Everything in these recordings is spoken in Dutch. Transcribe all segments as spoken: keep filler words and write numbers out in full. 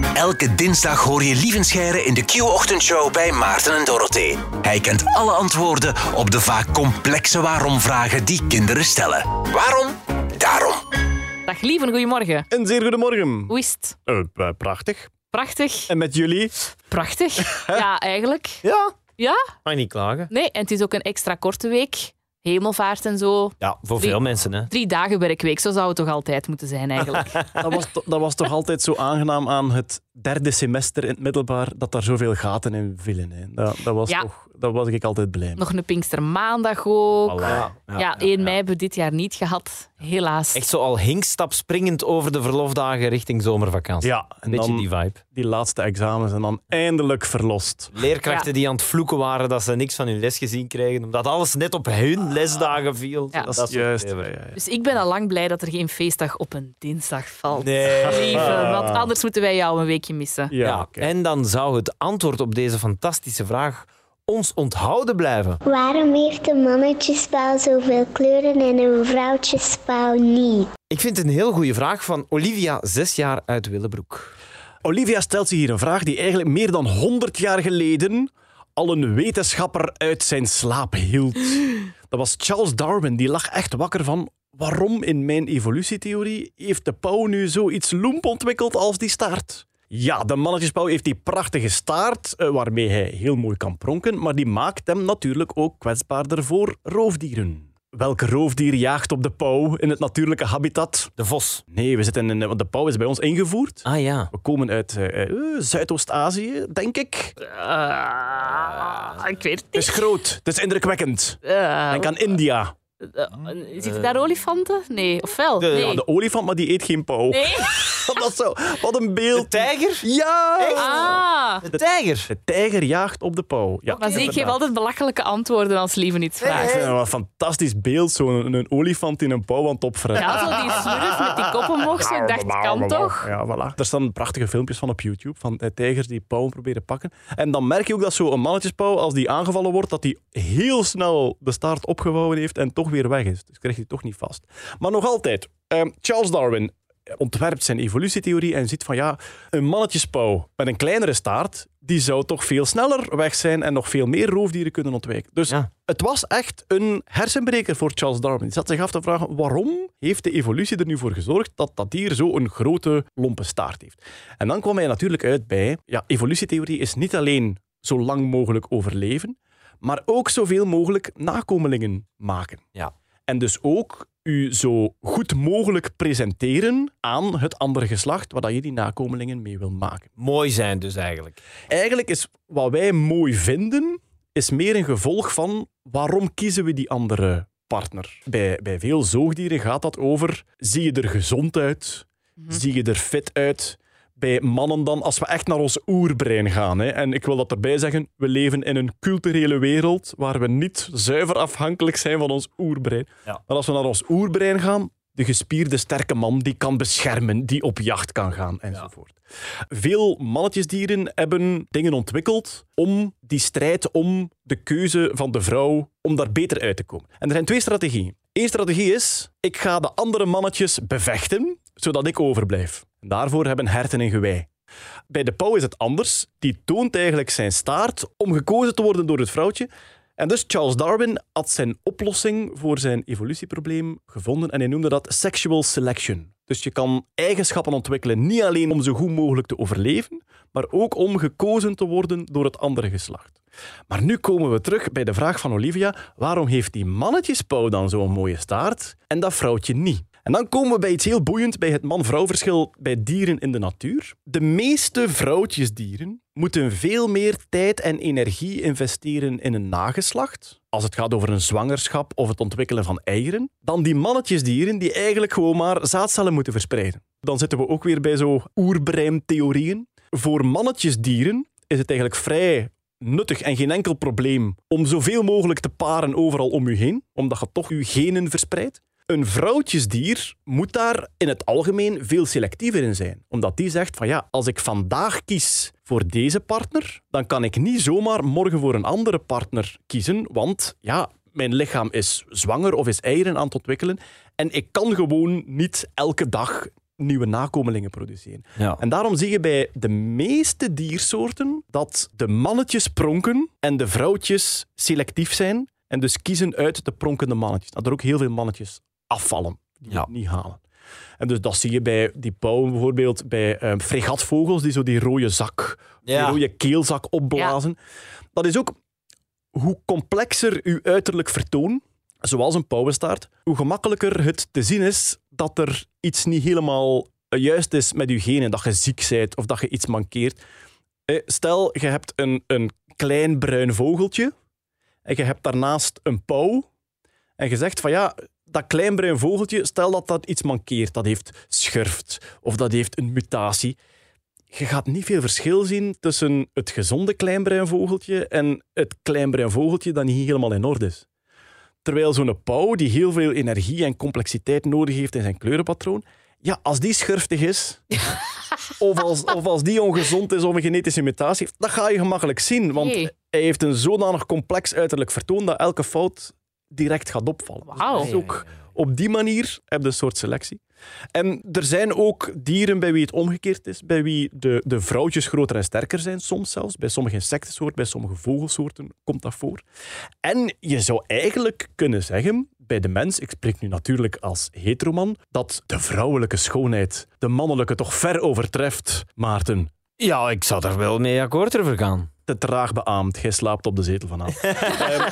Elke dinsdag hoor je Lievenscheire in de Q-ochtendshow bij Maarten en Dorothee. Hij kent alle antwoorden op de vaak complexe waarom-vragen die kinderen stellen. Waarom? Daarom. Dag Lieven, goedemorgen. Een zeer goedemorgen. Hoe is het? Uh, uh, prachtig. Prachtig. En met jullie? Prachtig. Ja, eigenlijk. Ja. Ja? Mag je niet klagen. Nee, en het is ook een extra korte week. Hemelvaart en zo. Ja, voor Drie- veel mensen. Hè. Drie dagen werkweek, zo zou het toch altijd moeten zijn eigenlijk. Dat was, to- dat was toch altijd zo aangenaam aan het derde semester in het middelbaar, dat daar zoveel gaten in vielen. Hè. Dat, dat, was Ja. toch, dat was ik altijd blij mee. Nog een Pinkstermaandag ook. Voilà. Ja, Ja, één mei hebben we dit jaar niet gehad. Helaas. Echt zo al hinkstap springend over de verlofdagen richting zomervakantie. Ja, en Een beetje dan die vibe. die laatste examens en dan eindelijk verlost. Leerkrachten Ja. die aan het vloeken waren dat ze niks van hun les gezien kregen, omdat alles net op hun lesdagen viel. Ja. Dat is soort juist. dingen. Ja, ja. Dus ik ben al lang blij dat er geen feestdag op een dinsdag valt. Nee. Lieve, want anders moeten wij jou een weekje missen. Ja, Ja, kijk. en dan zou het antwoord op deze fantastische vraag ons onthouden blijven. Waarom heeft een mannetjespauw zoveel kleuren en een vrouwtjespauw niet? Ik vind het een heel goede vraag van Olivia, zes jaar uit Willebroek. Olivia stelt zich hier een vraag die eigenlijk meer dan honderd jaar geleden al een wetenschapper uit zijn slaap hield. Dat was Charles Darwin. Die lag echt wakker van: waarom in mijn evolutietheorie heeft de pauw nu zoiets loemp ontwikkeld als die staart? Ja, de mannetjespauw heeft die prachtige staart, eh, waarmee hij heel mooi kan pronken, maar die maakt hem natuurlijk ook kwetsbaarder voor roofdieren. Welk roofdier jaagt op de pauw in het natuurlijke habitat? De vos. Nee, we zitten in, want de pauw is bij ons ingevoerd. Ah ja. We komen uit eh, eh, Zuidoost-Azië, denk ik. Ah, ik weet het Het is niet. groot, het is indrukwekkend. Uh, Denk aan India. Zitten daar olifanten? Nee, of wel? De- nee. Ja, de olifant, maar die eet geen pauw. Nee. Dat is zo. Wat een De beeld. tijger? Ja! Ah, De tijger. De tijger jaagt op de pauw. Ja, maar zie, ik geef inderdaad. altijd belachelijke antwoorden als Lieven iets Ik vraagt. vind het wel een fantastisch beeld, zo'n een olifant in een pauw aan het opfretten. Ja, zo die smurf met die kop omhoog. Zo. Ik dacht, kan toch? Ja, voilà. Er staan prachtige filmpjes van op YouTube van eh, tijgers die pauwen proberen pakken. En dan merk je ook dat zo'n mannetjespauw, als die aangevallen wordt, dat die heel snel de staart opgevouwen heeft en toch weer weg is. Dus krijg je toch niet vast. Maar nog altijd, eh, Charles Darwin ontwerpt zijn evolutietheorie en ziet van ja, een mannetjespauw met een kleinere staart, die zou toch veel sneller weg zijn en nog veel meer roofdieren kunnen ontwijken. Dus Ja. het was echt een hersenbreker voor Charles Darwin. Hij zat zich af te vragen, waarom heeft de evolutie er nu voor gezorgd dat dat dier zo een grote, lompe staart heeft? En dan kwam hij natuurlijk uit bij, ja, evolutietheorie is niet alleen zo lang mogelijk overleven, maar ook zoveel mogelijk nakomelingen maken. Ja. En dus ook u zo goed mogelijk presenteren aan het andere geslacht waar dat je die nakomelingen mee wil maken. Mooi zijn dus eigenlijk. Eigenlijk is wat wij mooi vinden, is meer een gevolg van waarom kiezen we die andere partner. Bij, bij veel zoogdieren gaat dat over, zie je er gezond uit? Zie je er fit uit? Bij mannen dan, als we echt naar ons oerbrein gaan. Hè, en ik wil dat erbij zeggen, we leven in een culturele wereld waar we niet zuiver afhankelijk zijn van ons oerbrein. Ja. Maar als we naar ons oerbrein gaan, de gespierde sterke man die kan beschermen, die op jacht kan gaan, enzovoort. Veel mannetjesdieren hebben dingen ontwikkeld om die strijd om de keuze van de vrouw, om daar beter uit te komen. En er zijn twee strategieën. Eén strategie is, ik ga de andere mannetjes bevechten, zodat ik overblijf. Daarvoor hebben herten een gewei. Bij de pauw is het anders. Die toont eigenlijk zijn staart om gekozen te worden door het vrouwtje. En dus Charles Darwin had zijn oplossing voor zijn evolutieprobleem gevonden en hij noemde dat sexual selection. Dus je kan eigenschappen ontwikkelen niet alleen om zo goed mogelijk te overleven, maar ook om gekozen te worden door het andere geslacht. Maar nu komen we terug bij de vraag van Olivia, waarom heeft die mannetjespauw dan zo'n mooie staart en dat vrouwtje niet? En dan komen we bij iets heel boeiends, bij het man-vrouw verschil bij dieren in de natuur. De meeste vrouwtjesdieren moeten veel meer tijd en energie investeren in een nageslacht, als het gaat over een zwangerschap of het ontwikkelen van eieren, dan die mannetjesdieren die eigenlijk gewoon maar zaadcellen moeten verspreiden. Dan zitten we ook weer bij zo oerbreintheorieën. Voor mannetjesdieren is het eigenlijk vrij nuttig en geen enkel probleem om zoveel mogelijk te paren overal om u heen, omdat je toch uw genen verspreidt. Een vrouwtjesdier moet daar in het algemeen veel selectiever in zijn. Omdat die zegt van ja, als ik vandaag kies voor deze partner, dan kan ik niet zomaar morgen voor een andere partner kiezen, want ja, mijn lichaam is zwanger of is eieren aan het ontwikkelen en ik kan gewoon niet elke dag nieuwe nakomelingen produceren. Ja. En daarom zie je bij de meeste diersoorten dat de mannetjes pronken en de vrouwtjes selectief zijn en dus kiezen uit de pronkende mannetjes. Dat er ook heel veel mannetjes afvallen, die Ja. het niet halen. En dus dat zie je bij die pauwen bijvoorbeeld, bij um, fregatvogels die zo die rode zak, Ja. die rode keelzak opblazen. Dat is ook hoe complexer uw uiterlijk vertoon, zoals een pauwenstaart, hoe gemakkelijker het te zien is dat er iets niet helemaal juist is met je genen, dat je ziek bent of dat je iets mankeert. Stel, je hebt een, een klein bruin vogeltje en je hebt daarnaast een pauw en je zegt van ja, dat klein bruin vogeltje, stel dat dat iets mankeert, dat heeft schurft of dat heeft een mutatie. Je gaat niet veel verschil zien tussen het gezonde kleinbruin vogeltje en het kleinbruin vogeltje dat niet helemaal in orde is. Terwijl zo'n pauw die heel veel energie en complexiteit nodig heeft in zijn kleurenpatroon, ja, als die schurftig is, of, als, of als die ongezond is of een genetische mutatie heeft, dat ga je gemakkelijk zien. Want Nee. hij heeft een zodanig complex uiterlijk vertoon dat elke fout direct gaat opvallen. Wauw. Dus ook op die manier heb je een soort selectie. En er zijn ook dieren bij wie het omgekeerd is, bij wie de, de vrouwtjes groter en sterker zijn, soms zelfs. Bij sommige insectensoorten, bij sommige vogelsoorten komt dat voor. En je zou eigenlijk kunnen zeggen, bij de mens, ik spreek nu natuurlijk als heteroman, dat de vrouwelijke schoonheid de mannelijke toch ver overtreft, Maarten. Ja, ik zou daar wel mee akkoord over gaan. Te traag beaamd, jij slaapt op de zetel vanavond. um,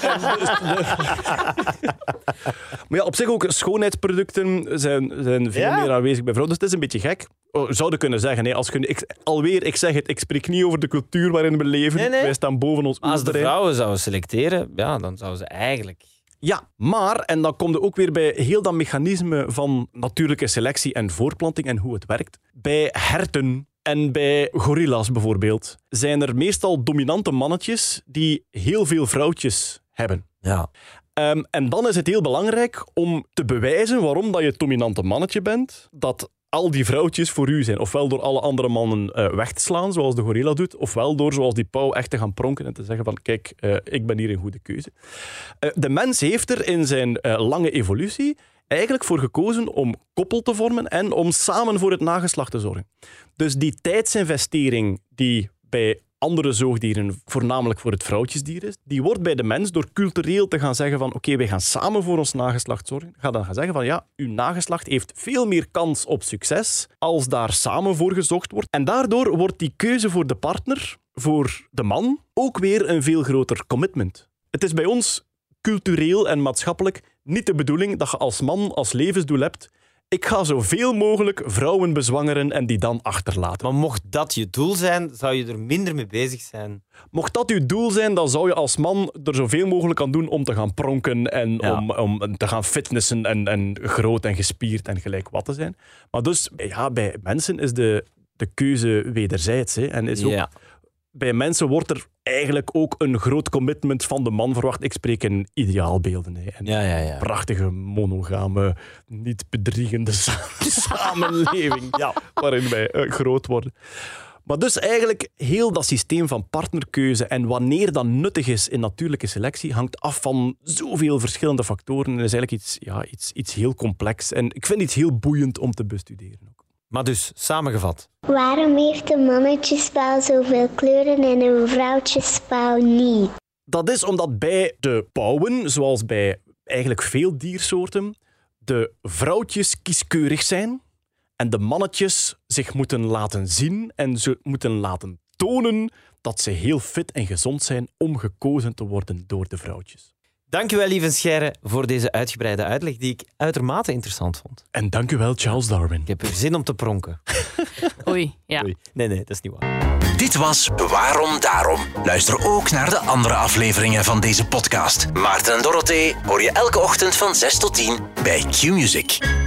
maar ja, op zich ook schoonheidsproducten zijn, zijn veel Ja? meer aanwezig bij vrouwen. Dus het is een beetje gek. Oh, zouden kunnen zeggen, nee, als je, ik, alweer, ik zeg het, ik spreek niet over de cultuur waarin we leven. Nee, nee. Wij staan boven ons Als de oerbrein. vrouwen zouden selecteren, ja, dan zouden ze eigenlijk... Ja, maar, en dan kom je ook weer bij heel dat mechanisme van natuurlijke selectie en voortplanting en hoe het werkt. Bij herten en bij gorilla's bijvoorbeeld zijn er meestal dominante mannetjes die heel veel vrouwtjes hebben. Ja. Um, en dan is het heel belangrijk om te bewijzen waarom dat je het dominante mannetje bent, dat al die vrouwtjes voor u zijn. Ofwel door alle andere mannen uh, weg te slaan, zoals de gorilla doet, ofwel door, zoals die pauw, echt te gaan pronken en te zeggen van kijk, uh, ik ben hier een goede keuze. Uh, de mens heeft er in zijn uh, lange evolutie eigenlijk voor gekozen om koppel te vormen en om samen voor het nageslacht te zorgen. Dus die tijdsinvestering die bij andere zoogdieren voornamelijk voor het vrouwtjesdier is, die wordt bij de mens door cultureel te gaan zeggen van oké, okay, wij gaan samen voor ons nageslacht zorgen, ga dan gaan zeggen van ja, uw nageslacht heeft veel meer kans op succes als daar samen voor gezocht wordt. En daardoor wordt die keuze voor de partner, voor de man, ook weer een veel groter commitment. Het is bij ons cultureel en maatschappelijk niet de bedoeling dat je als man als levensdoel hebt, ik ga zoveel mogelijk vrouwen bezwangeren en die dan achterlaten. Maar mocht dat je doel zijn, zou je er minder mee bezig zijn. Mocht dat uw doel zijn, dan zou je als man er zoveel mogelijk aan doen om te gaan pronken en Ja. om, om te gaan fitnessen en, en groot en gespierd en gelijk wat te zijn. Maar dus, ja, bij mensen is de, de keuze wederzijds. Hè, en is ook, Ja. bij mensen wordt er eigenlijk ook een groot commitment van de man verwacht. Ik spreek in ideaalbeelden. Hè, en Ja, ja, ja. prachtige, monogame, niet bedriegende sa- samenleving Ja. waarin wij uh, groot worden. Maar dus eigenlijk heel dat systeem van partnerkeuze en wanneer dat nuttig is in natuurlijke selectie hangt af van zoveel verschillende factoren. En dat is eigenlijk iets, ja, iets, iets heel complex. En ik vind iets heel boeiend om te bestuderen ook. Maar dus, samengevat. Waarom heeft een mannetjespauw zoveel kleuren en een vrouwtjespauw niet? Dat is omdat bij de pauwen, zoals bij eigenlijk veel diersoorten, de vrouwtjes kieskeurig zijn en de mannetjes zich moeten laten zien en ze moeten laten tonen dat ze heel fit en gezond zijn om gekozen te worden door de vrouwtjes. Dankjewel, lieve Scheire, voor deze uitgebreide uitleg die ik uitermate interessant vond. En dank u wel, Charles Darwin. Ik heb er zin om te pronken. Oei, ja. Oei. Nee, nee, dat is niet waar. Dit was Waarom Daarom. Luister ook naar de andere afleveringen van deze podcast. Maarten en Dorothee hoor je elke ochtend van zes tot tien bij Q-Music.